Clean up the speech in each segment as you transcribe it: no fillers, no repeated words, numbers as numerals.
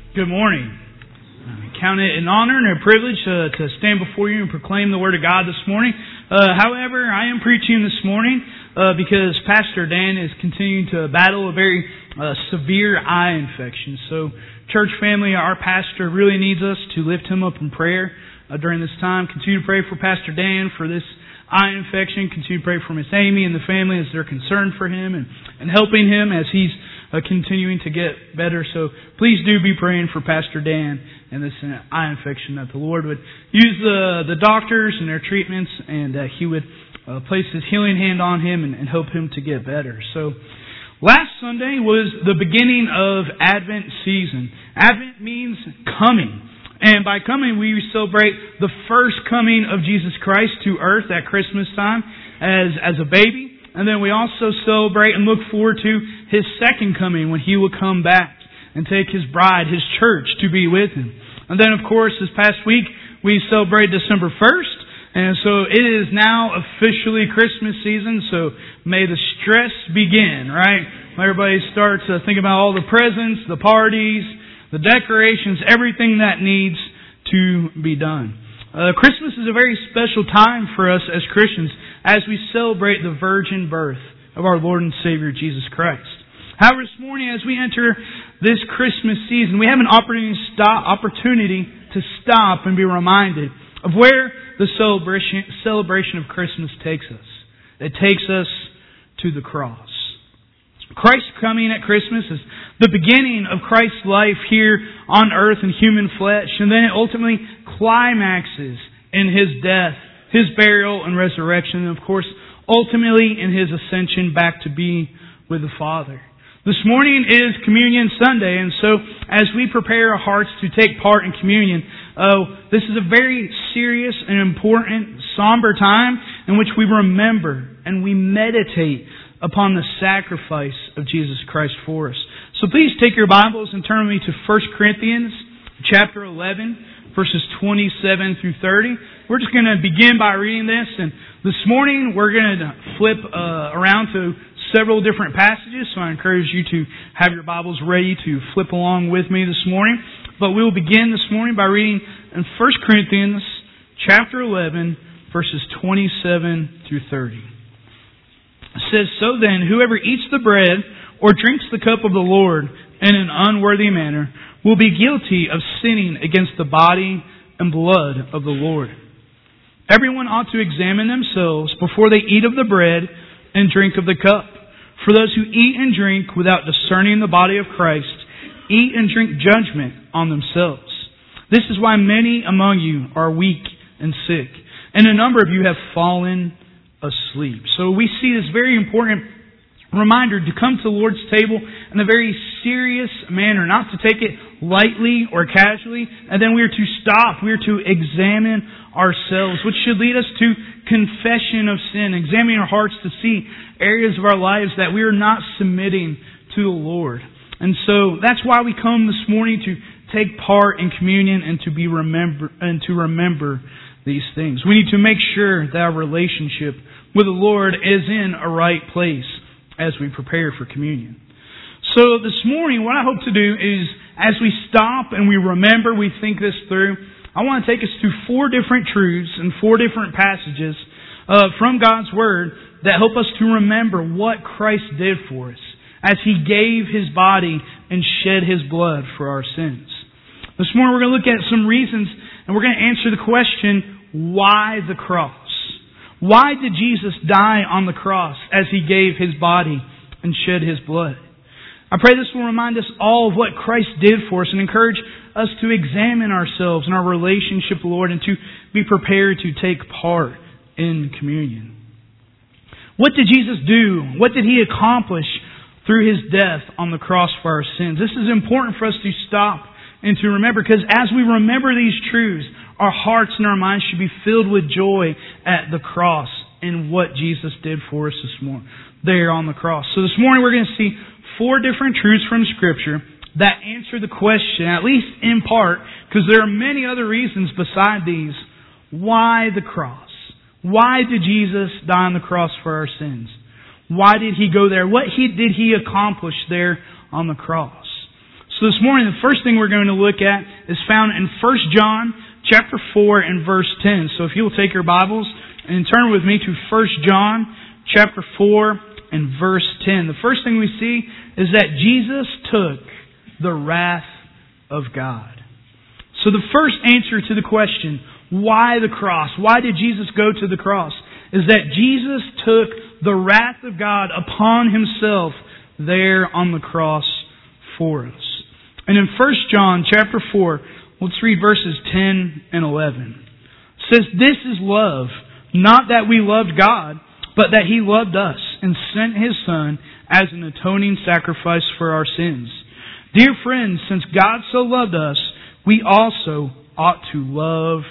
Good morning. I count it an honor and a privilege to stand before you and proclaim the Word of God this morning. However, I am preaching this morning because Pastor Dan is continuing to battle a very severe eye infection. So, church family, our pastor really needs us to lift him up in prayer during this time. Continue to pray for Pastor Dan for this eye infection. Continue to pray for Miss Amy and the family as they're concerned for him and helping him as he's continuing to get better. So please do be praying for Pastor Dan and this eye infection, that the Lord would use the doctors and their treatments, and that He would place His healing hand on him and help him to get better. So last Sunday was the beginning of Advent season. Advent means coming. And by coming, we celebrate the first coming of Jesus Christ to earth at Christmas time as a baby. And then we also celebrate and look forward to His second coming, when He will come back and take His bride, His church, to be with Him. And then, of course, this past week, we celebrated December 1st. And so it is now officially Christmas season, so may the stress begin, right? Everybody starts thinking about all the presents, the parties, the decorations, everything that needs to be done. Christmas is a very special time for us as Christians as we celebrate the virgin birth of our Lord and Savior Jesus Christ. However, this morning as we enter this Christmas season, we have an opportunity to stop and be reminded of where the celebration of Christmas takes us. It takes us to the cross. Christ's coming at Christmas is the beginning of Christ's life here on earth in human flesh, and then it ultimately climaxes in His death, His burial and resurrection, and of course, ultimately in His ascension back to be with the Father. This morning is Communion Sunday, and so as we prepare our hearts to take part in communion, this is a very serious and important, somber time in which we remember and we meditate upon the sacrifice of Jesus Christ for us. So please take your Bibles and turn with me to 1 Corinthians chapter 11, verses 27 through 30. We're just going to begin by reading this, and this morning we're going to flip around to several different passages, so I encourage you to have your Bibles ready to flip along with me this morning. But we'll begin this morning by reading in 1 Corinthians chapter 11, verses 27 through 30. It says, "So then, whoever eats the bread or drinks the cup of the Lord in an unworthy manner will be guilty of sinning against the body and blood of the Lord. Everyone ought to examine themselves before they eat of the bread and drink of the cup. For those who eat and drink without discerning the body of Christ eat and drink judgment on themselves. This is why many among you are weak and sick, and a number of you have fallen asleep." So we see this very important reminder to come to the Lord's table in a very serious manner, not to take it lightly or casually, and then we are to stop, we are to examine ourselves, which should lead us to confession of sin, examining our hearts to see areas of our lives that we are not submitting to the Lord. And so that's why we come this morning, to take part in communion and to remember these things. We need to make sure that our relationship with the Lord is in a right place as we prepare for communion. So this morning, what I hope to do is, as we stop and we remember, we think this through, I want to take us to 4 different truths and 4 different passages from God's Word that help us to remember what Christ did for us as He gave His body and shed His blood for our sins. This morning we're going to look at some reasons, and we're going to answer the question, why the cross? Why did Jesus die on the cross as He gave His body and shed His blood? I pray this will remind us all of what Christ did for us and encourage us to examine ourselves and our relationship with the Lord and to be prepared to take part in communion. What did Jesus do? What did He accomplish through His death on the cross for our sins? This is important for us to stop and to remember, because as we remember these truths, our hearts and our minds should be filled with joy at the cross and what Jesus did for us this morning, there on the cross. So this morning we're going to see 4 different truths from Scripture that answer the question, at least in part, because there are many other reasons beside these. Why the cross? Why did Jesus die on the cross for our sins? Why did He go there? What did He accomplish there on the cross? So this morning, the first thing we're going to look at is found in 1 John chapter 4 and verse 10. So if you'll take your Bibles and turn with me to 1 John chapter 4 and verse 10. The first thing we see is that Jesus took the wrath of God. So the first answer to the question, why the cross? Why did Jesus go to the cross? Is that Jesus took the wrath of God upon Himself there on the cross for us. And in 1 John chapter 4, let's read verses 10 and 11. It says, "This is love, not that we loved God, but that He loved us and sent His Son as an atoning sacrifice for our sins. Dear friends, since God so loved us, we also ought to love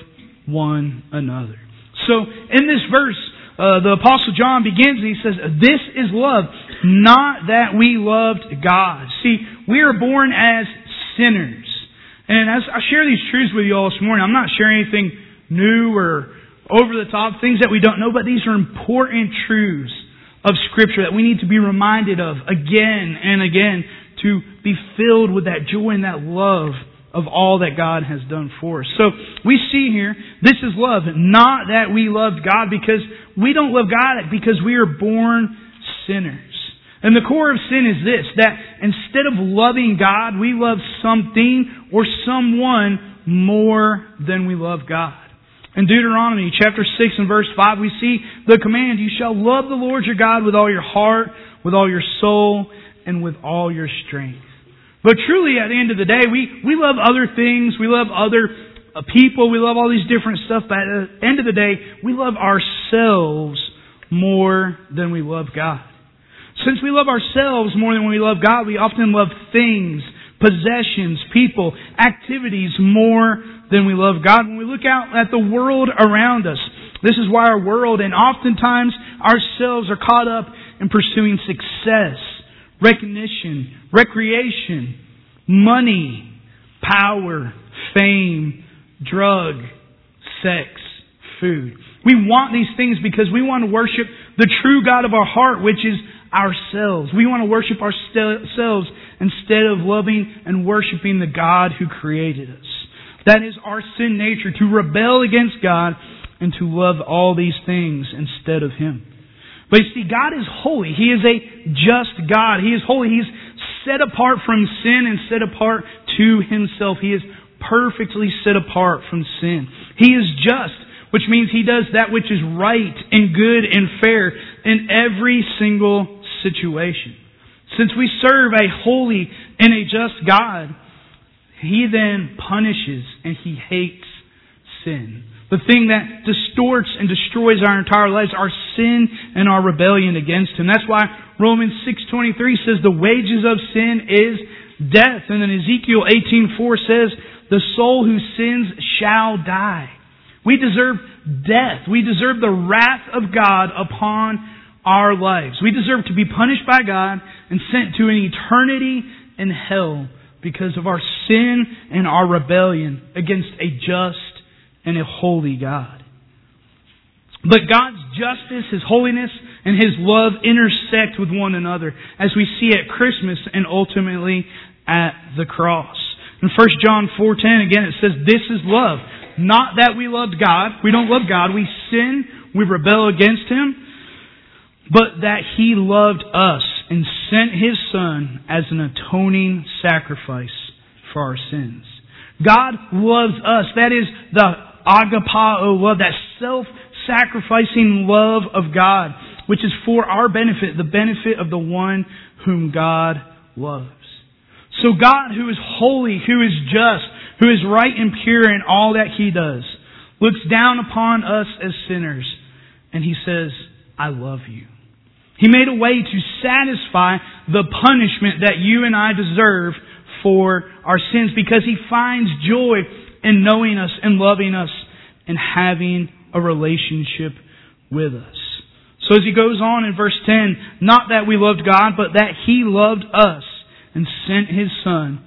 one another." So in this verse, the Apostle John begins and he says, this is love, not that we loved God. See, we are born as sinners. And as I share these truths with you all this morning, I'm not sharing anything new or over the top, things that we don't know, but these are important truths of Scripture that we need to be reminded of again and again to be filled with that joy and that love of all that God has done for us. So we see here, this is love, not that we loved God, because we don't love God because we are born sinners. And the core of sin is this, that instead of loving God, we love something or someone more than we love God. In Deuteronomy chapter 6 and verse 5, we see the command, "You shall love the Lord your God with all your heart, with all your soul, and with all your strength." But truly, at the end of the day, we love other things, we love other people, we love all these different stuff, but at the end of the day, we love ourselves more than we love God. Since we love ourselves more than we love God, we often love things, possessions, people, activities more than we love God. When we look out at the world around us, this is why our world and oftentimes ourselves are caught up in pursuing success, recognition, recreation, money, power, fame, drug, sex, food. We want these things because we want to worship the true God of our heart, which is ourselves. We want to worship ourselves instead of loving and worshiping the God who created us. That is our sin nature, to rebel against God and to love all these things instead of Him. But you see, God is holy. He is a just God. He is holy. He's set apart from sin and set apart to Himself. He is perfectly set apart from sin. He is just, which means He does that which is right and good and fair in every single situation. Since we serve a holy and a just God, He then punishes and He hates sin. The thing that distorts and destroys our entire lives, our sin and our rebellion against Him. That's why Romans 6:23 says the wages of sin is death. And then Ezekiel 18:4 says the soul who sins shall die. We deserve death. We deserve the wrath of God upon our lives. We deserve to be punished by God and sent to an eternity in hell because of our sin and our rebellion against a just and a holy God. But God's justice, His holiness, and His love intersect with one another as we see at Christmas and ultimately at the cross. In 1 John 4:10, again, it says, "This is love. Not that we loved God." We don't love God. We sin. We rebel against Him. "But that He loved us and sent His Son as an atoning sacrifice for our sins." God loves us. That is the agapao love, that self-sacrificing love of God, which is for our benefit, the benefit of the one whom God loves. So God, who is holy, who is just, who is right and pure in all that He does, looks down upon us as sinners and He says, "I love you." He made a way to satisfy the punishment that you and I deserve for our sins because He finds joy in knowing us and loving us and having a relationship with us. So as He goes on in verse 10, "Not that we loved God, but that He loved us and sent His Son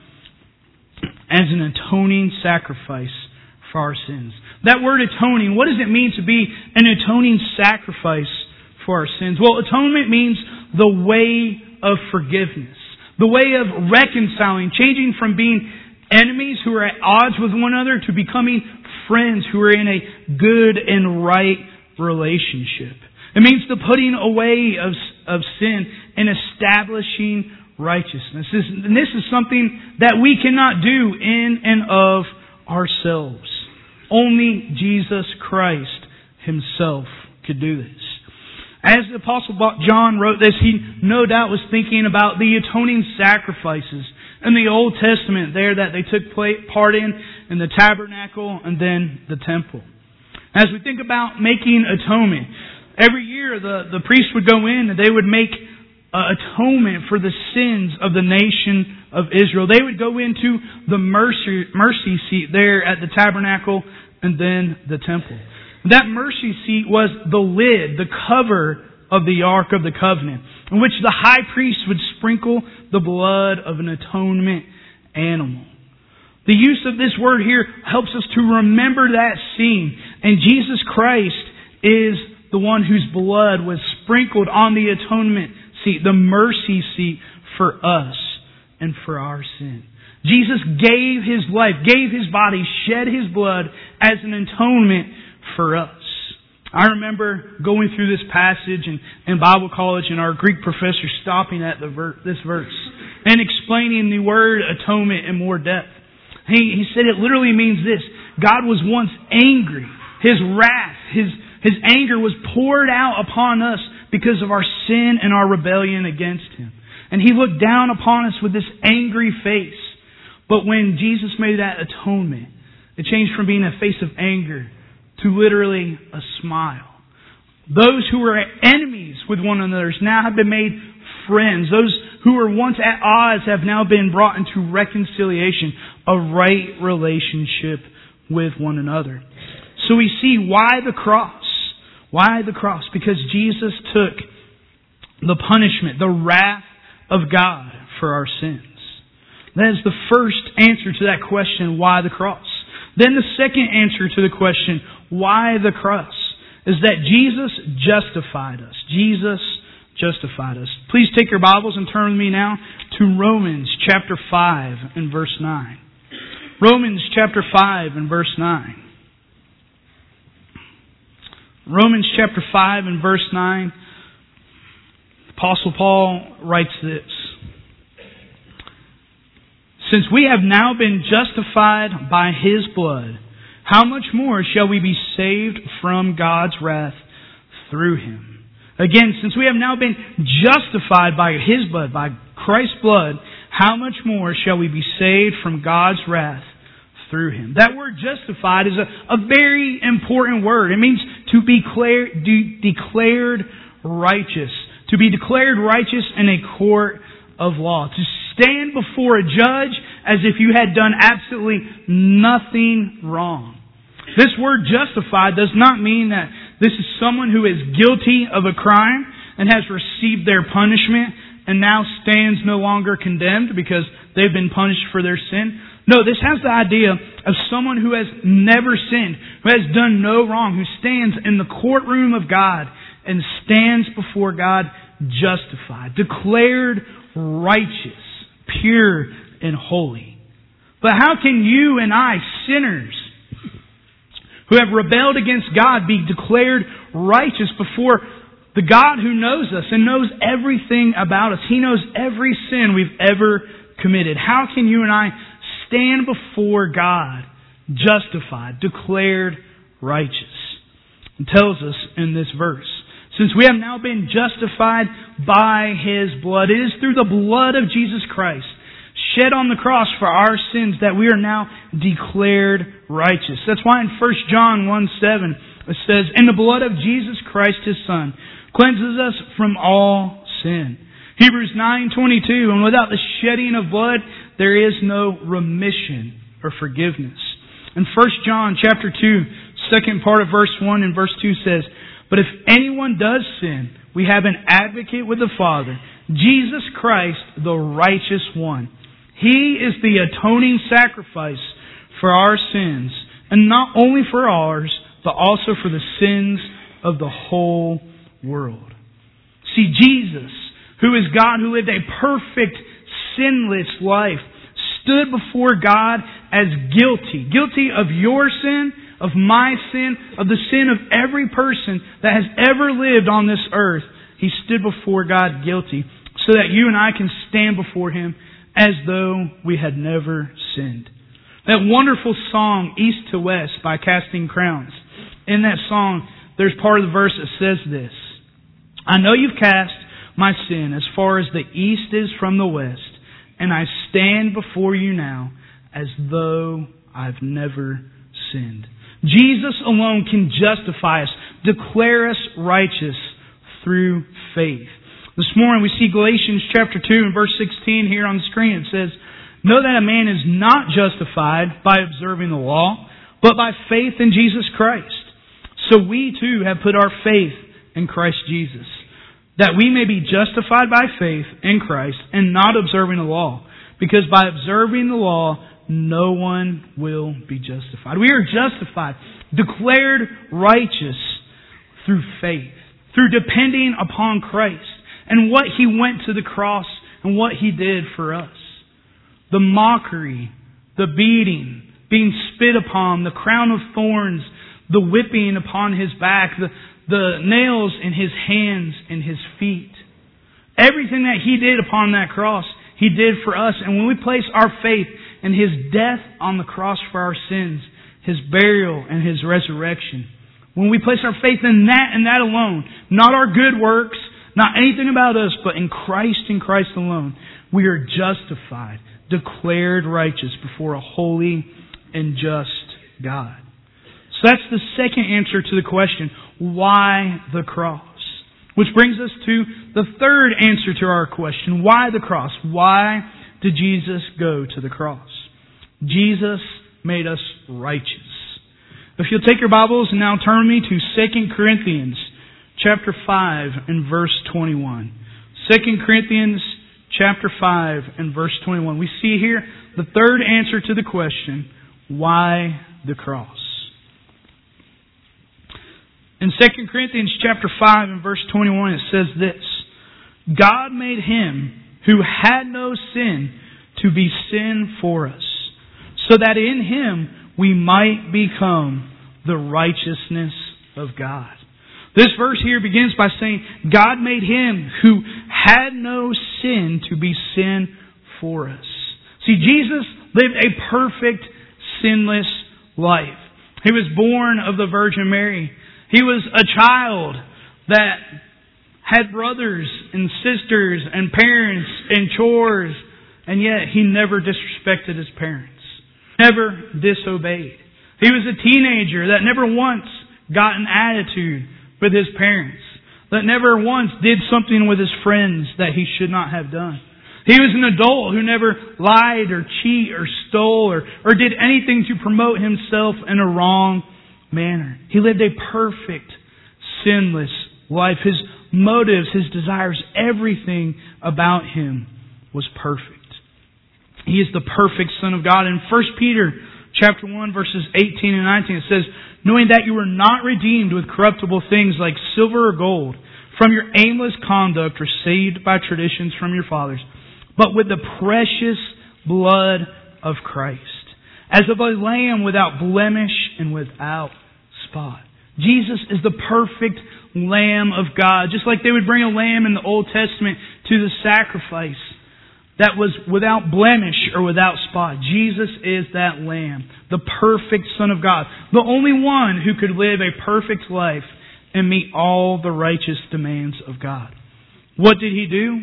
as an atoning sacrifice for our sins." That word atoning, what does it mean to be an atoning sacrifice for our sins? Well, atonement means the way of forgiveness, the way of reconciling, changing from being enemies who are at odds with one another to becoming friends who are in a good and right relationship. It means the putting away of sin and establishing righteousness. And this is something that we cannot do in and of ourselves. Only Jesus Christ Himself could do this. As the Apostle John wrote this, he no doubt was thinking about the atoning sacrifices in the Old Testament there that they took part in the tabernacle and then the temple. As we think about making atonement, every year the priest would go in and they would make atonement for the sins of the nation of Israel. They would go into the mercy seat there at the tabernacle and then the temple. That mercy seat was the lid, the cover of the Ark of the Covenant, in which the high priest would sprinkle the blood of an atonement animal. The use of this word here helps us to remember that scene. And Jesus Christ is the one whose blood was sprinkled on the atonement seat, the mercy seat for us and for our sin. Jesus gave His life, gave His body, shed His blood as an atonement for us. I remember going through this passage in Bible college and our Greek professor stopping at this verse and explaining the word atonement in more depth. He said it literally means this: God was once angry. His wrath, His anger was poured out upon us because of our sin and our rebellion against Him. And He looked down upon us with this angry face. But when Jesus made that atonement, it changed from being a face of anger to literally a smile. Those who were enemies with one another now have been made friends. Those who were once at odds have now been brought into reconciliation, a right relationship with one another. So we see why the cross. Why the cross? Because Jesus took the punishment, the wrath of God for our sins. That is the first answer to that question, why the cross? Then the second answer to the question, why the cross, is that Jesus justified us. Jesus justified us. Please take your Bibles and turn with me now to Romans chapter 5 and verse 9. Romans chapter 5 and verse 9. Romans chapter 5 and verse 9. Apostle Paul writes this: Since we have now been justified by His blood, how much more shall we be saved from God's wrath through Him? Again, since we have now been justified by His blood, by Christ's blood, how much more shall we be saved from God's wrath through Him? That word justified is a very important word. It means to be declared righteous. To be declared righteous in a court of law. To stand before a judge as if you had done absolutely nothing wrong. This word justified does not mean that this is someone who is guilty of a crime and has received their punishment and now stands no longer condemned because they've been punished for their sin. No, this has the idea of someone who has never sinned, who has done no wrong, who stands in the courtroom of God and stands before God justified, declared righteous, pure, and holy. But how can you and I, sinners, who have rebelled against God, be declared righteous before the God who knows us and knows everything about us? He knows every sin we've ever committed. How can you and I stand before God justified, declared righteous? It tells us in this verse, since we have now been justified by His blood. It is through the blood of Jesus Christ, shed on the cross for our sins, that we are now declared righteous. That's why in 1 John 1:7 it says, "And the blood of Jesus Christ His Son cleanses us from all sin." Hebrews 9:22, "And without the shedding of blood, there is no remission or forgiveness." And 1 John chapter 2, second part of verse 1 and verse 2 says, "But if anyone does sin, we have an advocate with the Father, Jesus Christ, the righteous one. He is the atoning sacrifice for our sins, and not only for ours, but also for the sins of the whole world." See, Jesus, who is God, who lived a perfect, sinless life, stood before God as guilty. Guilty of your sin, of my sin, of the sin of every person that has ever lived on this earth. He stood before God guilty so that you and I can stand before Him as though we had never sinned. That wonderful song, East to West by Casting Crowns. In that song, there's part of the verse that says this: I know you've cast my sin as far as the east is from the west, and I stand before you now as though I've never sinned. Jesus alone can justify us, declare us righteous through faith. This morning we see Galatians chapter 2 and verse 16 here on the screen. It says, know that a man is not justified by observing the law, but by faith in Jesus Christ. So we too have put our faith in Christ Jesus, that we may be justified by faith in Christ and not observing the law. Because by observing the law, no one will be justified. We are justified, declared righteous through faith, through depending upon Christ and what He went to the cross and what He did for us. The mockery, the beating, being spit upon, the crown of thorns, the whipping upon His back, the nails in His hands and His feet. Everything that He did upon that cross, He did for us. And when we place our faith in His death on the cross for our sins, His burial and His resurrection, when we place our faith in that and that alone, not our good works, not anything about us, but in Christ and Christ alone, we are justified, declared righteous before a holy and just God. So that's the second answer to the question, why the cross? Which brings us to the third answer to our question, why the cross? Why did Jesus go to the cross? Jesus made us righteous. If you'll take your Bibles and now turn me to 2 Corinthians chapter 5 and verse 21. 2 Corinthians chapter 5 and verse 21. We see here the third answer to the question, why the cross? In 2 Corinthians chapter 5 and verse 21 it says this: God made Him who had no sin to be sin for us, so that in Him we might become the righteousness of God. This verse here begins by saying, God made Him who had no sin to be sin for us. See, Jesus lived a perfect, sinless life. He was born of the Virgin Mary. He was a child that had brothers and sisters and parents and chores, and yet He never disrespected His parents, never disobeyed. He was a teenager that never once got an attitude with his parents, that never once did something with his friends that he should not have done. He was an adult who never lied or cheated or stole or did anything to promote himself in a wrong manner. He lived a perfect, sinless life. His motives, his desires, everything about him was perfect. He is the perfect Son of God. In 1 Peter chapter 1, verses 18 and 19, it says, knowing that you were not redeemed with corruptible things like silver or gold from your aimless conduct received by traditions from your fathers, but with the precious blood of Christ, as of a lamb without blemish and without spot. Jesus is the perfect Lamb of God. Just like they would bring a lamb in the Old Testament to the sacrifice that was without blemish or without spot. Jesus is that Lamb, the perfect Son of God, the only one who could live a perfect life and meet all the righteous demands of God. What did He do?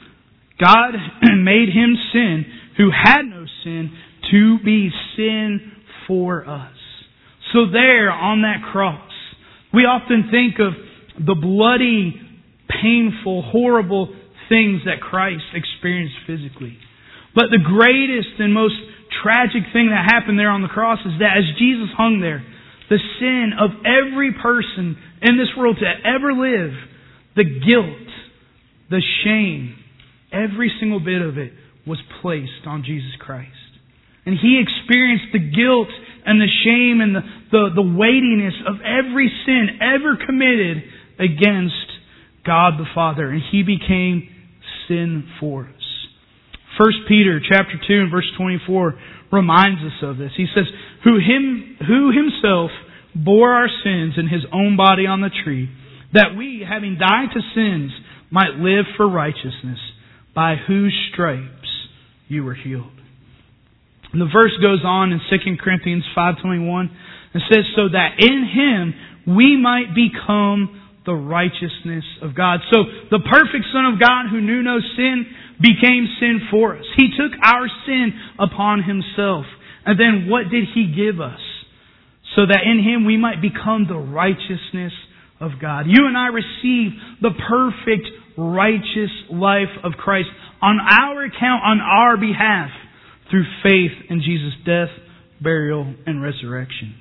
God made Him sin who had no sin to be sin for us. So there on that cross, we often think of the bloody, painful, horrible things that Christ experienced physically. But the greatest and most tragic thing that happened there on the cross is that as Jesus hung there, the sin of every person in this world to ever live, the guilt, the shame, every single bit of it was placed on Jesus Christ. And He experienced the guilt and the shame and the weightiness of every sin ever committed against God the Father. And He became sin for us. 1 Peter chapter 2 and verse 24 reminds us of this. He says, who himself bore our sins in His own body on the tree, that we, having died to sins, might live for righteousness, by whose stripes you were healed. And the verse goes on in 2 Corinthians 5:21 and says, so that in Him we might become the righteousness of God. So the perfect Son of God who knew no sin became sin for us. He took our sin upon Himself. And then what did He give us? So that in Him we might become the righteousness of God. You and I receive the perfect righteous life of Christ on our account, on our behalf, through faith in Jesus' death, burial, and resurrection.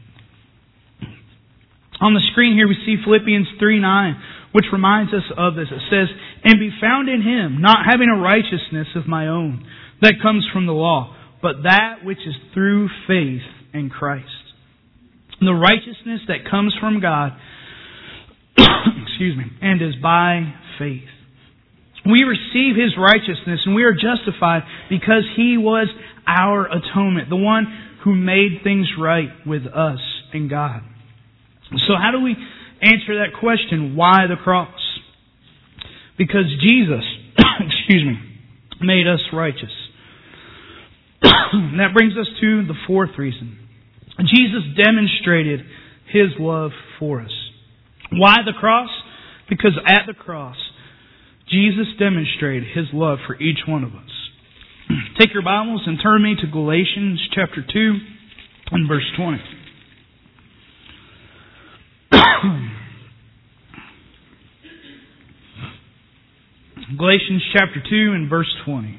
On the screen here we see Philippians 3:9, which reminds us of this. It says, and be found in Him, not having a righteousness of my own that comes from the law, but that which is through faith in Christ. And the righteousness that comes from God, and is by faith. We receive His righteousness and we are justified because He was our atonement, the one who made things right with us and God. So how do we answer that question? Why the cross? Because Jesus, made us righteous. And that brings us to the fourth reason. Jesus demonstrated His love for us. Why the cross? Because at the cross, Jesus demonstrated His love for each one of us. Take your Bibles and turn me to Galatians chapter 2 and verse 20. Galatians chapter 2 and verse 20.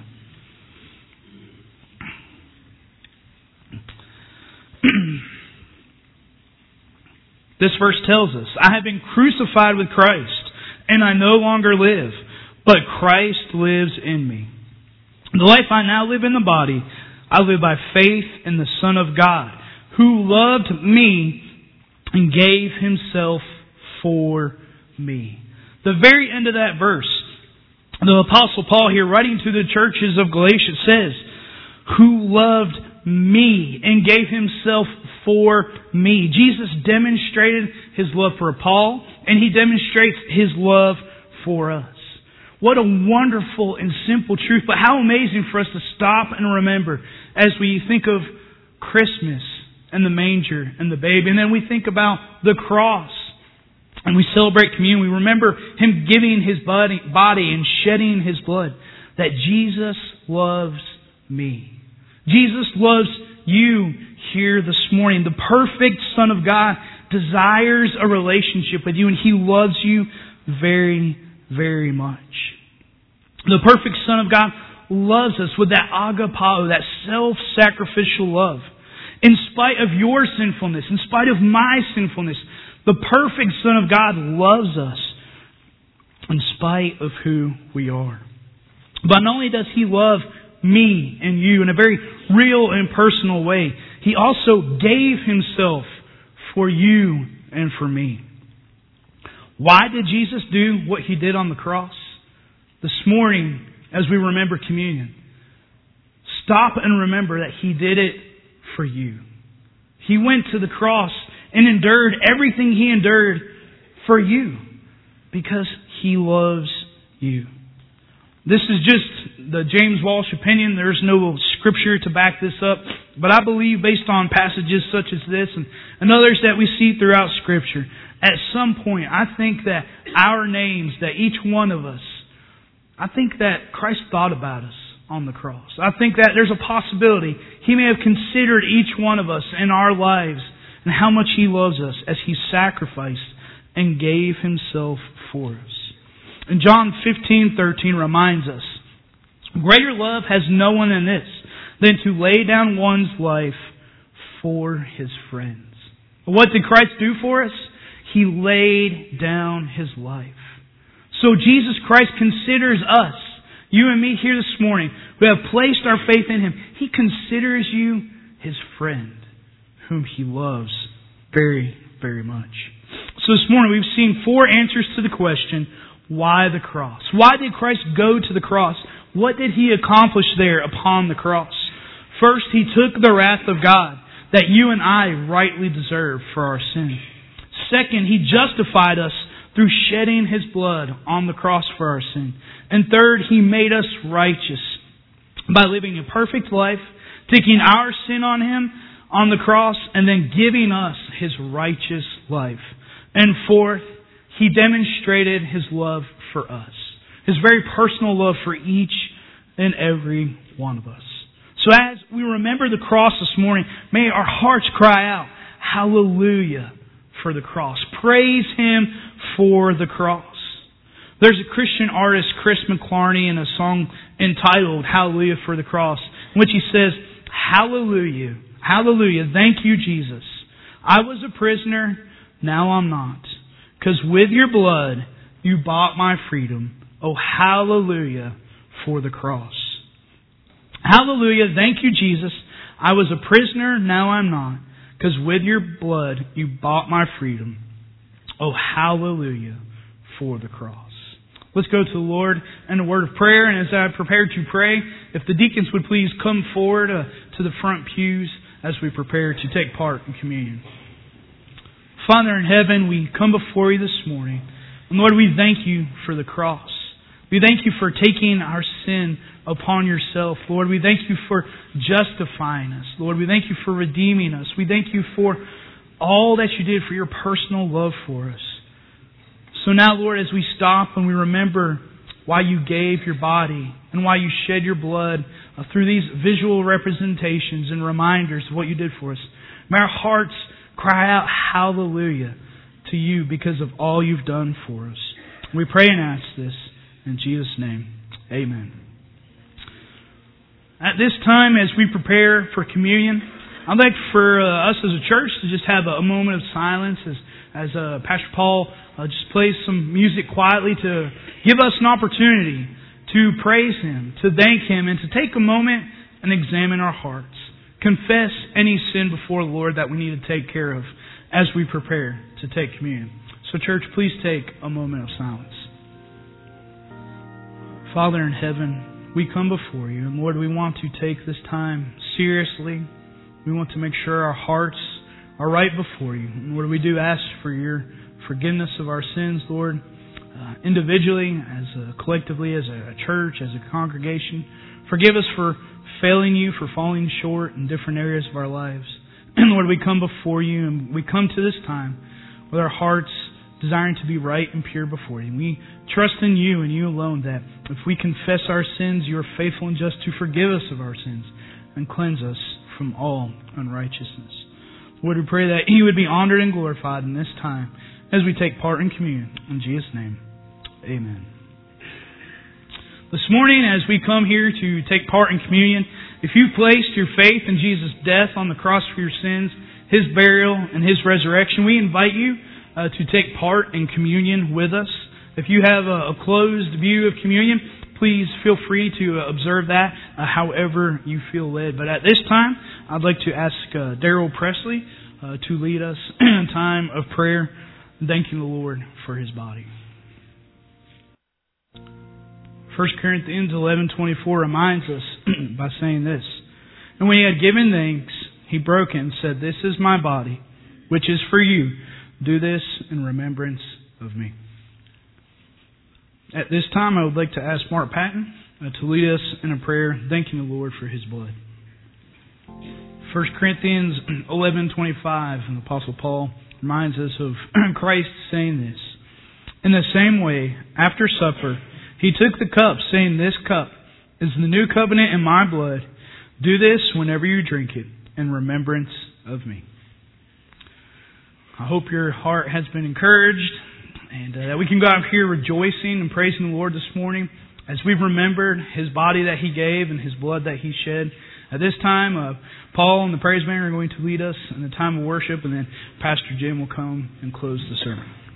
This verse tells us, I have been crucified with Christ, and I no longer live, but Christ lives in me. The life I now live in the body, I live by faith in the Son of God, who loved me and gave Himself for me. The very end of that verse, the Apostle Paul here, writing to the churches of Galatia, says, who loved me and gave Himself for me. Jesus demonstrated His love for Paul, and He demonstrates His love for us. What a wonderful and simple truth, but how amazing for us to stop and remember as we think of Christmas and the manger and the baby, and then we think about the cross and we celebrate communion. We remember Him giving His body and shedding His blood, that Jesus loves me. Jesus loves you here this morning. The perfect Son of God desires a relationship with you, and He loves you very, very much. The perfect Son of God loves us with that agapao, that self-sacrificial love. In spite of your sinfulness, in spite of my sinfulness, the perfect Son of God loves us in spite of who we are. But not only does He love me and you in a very real and personal way, He also gave Himself for you and for me. Why did Jesus do what He did on the cross? This morning, as we remember communion, stop and remember that He did it for you. He went to the cross and endured everything He endured for you because He loves you. This is just the James Walsh opinion. There's no scripture to back this up. But I believe, based on passages such as this and others that we see throughout Scripture, at some point, I think that our names, that each one of us, I think that Christ thought about us on the cross. I think that there's a possibility He may have considered each one of us in our lives and how much He loves us as He sacrificed and gave Himself for us. And John 15:13 reminds us, greater love has no one than this, than to lay down one's life for his friends. What did Christ do for us? He laid down His life. So Jesus Christ considers us, you and me here this morning, who have placed our faith in Him. He considers you His friend, whom He loves very, very much. So this morning we've seen 4 answers to the question, why the cross? Why did Christ go to the cross? What did He accomplish there upon the cross? First, He took the wrath of God that you and I rightly deserve for our sin. Second, He justified us through shedding His blood on the cross for our sin. And third, He made us righteous by living a perfect life, taking our sin on Him on the cross, and then giving us His righteous life. And fourth, He demonstrated His love for us. His very personal love for each and every one of us. So as we remember the cross this morning, may our hearts cry out, hallelujah for the cross. Praise Him for the cross. There's a Christian artist, Chris McClarney, in a song entitled Hallelujah for the Cross, in which he says, hallelujah, hallelujah, thank you, Jesus. I was a prisoner, now I'm not. 'Cause with your blood, you bought my freedom. Oh, hallelujah for the cross. Hallelujah, thank you, Jesus. I was a prisoner, now I'm not. 'Cause with your blood, you bought my freedom. Oh, hallelujah for the cross. Let's go to the Lord in a word of prayer. And as I prepare to pray, if the deacons would please come forward to the front pews as we prepare to take part in communion. Father in heaven, we come before you this morning. And Lord, we thank you for the cross. We thank you for taking our sin upon yourself. Lord, we thank you for justifying us. Lord, we thank you for redeeming us. We thank you for all that you did, for your personal love for us. So now, Lord, as we stop and we remember why you gave your body and why you shed your blood through these visual representations and reminders of what you did for us, may our hearts cry out hallelujah to you because of all you've done for us. We pray and ask this in Jesus' name. Amen. At this time, as we prepare for communion, I'd like for us as a church to just have a moment of silence as Pastor Paul just plays some music quietly to give us an opportunity to praise Him, to thank Him, and to take a moment and examine our hearts. Confess any sin before the Lord that we need to take care of as we prepare to take communion. So church, please take a moment of silence. Father in heaven, we come before you, and Lord, we want to take this time seriously. We want to make sure our hearts are right before you. And Lord, we do ask for your forgiveness of our sins, Lord, individually, collectively, as a church, as a congregation. Forgive us for failing you, for falling short in different areas of our lives. And Lord, we come before you, and we come to this time with our hearts desiring to be right and pure before you. We trust in you and you alone that if we confess our sins, you are faithful and just to forgive us of our sins and cleanse us from all unrighteousness. Lord, we pray that you would be honored and glorified in this time as we take part in communion. In Jesus' name, amen. This morning, as we come here to take part in communion, if you've placed your faith in Jesus' death on the cross for your sins, His burial, and His resurrection, we invite you to take part in communion with us. If you have a closed view of communion, please feel free to observe that however you feel led. But at this time, I'd like to ask Daryl Presley to lead us in a time of prayer, thanking the Lord for His body. 1 Corinthians 11:24 reminds us by saying this, "And when He had given thanks, He broke it and said, 'This is my body, which is for you. Do this in remembrance of me.'" At this time, I would like to ask Mark Patton to lead us in a prayer, thanking the Lord for His blood. 1 Corinthians 11:25, and the Apostle Paul reminds us of Christ saying this, "In the same way, after supper, He took the cup, saying, 'This cup is the new covenant in my blood. Do this whenever you drink it in remembrance of me.'" I hope your heart has been encouraged and that we can go out here rejoicing and praising the Lord this morning as we've remembered His body that He gave and His blood that He shed. At this time, Paul and the praise band are going to lead us in a time of worship, and then Pastor Jim will come and close the sermon.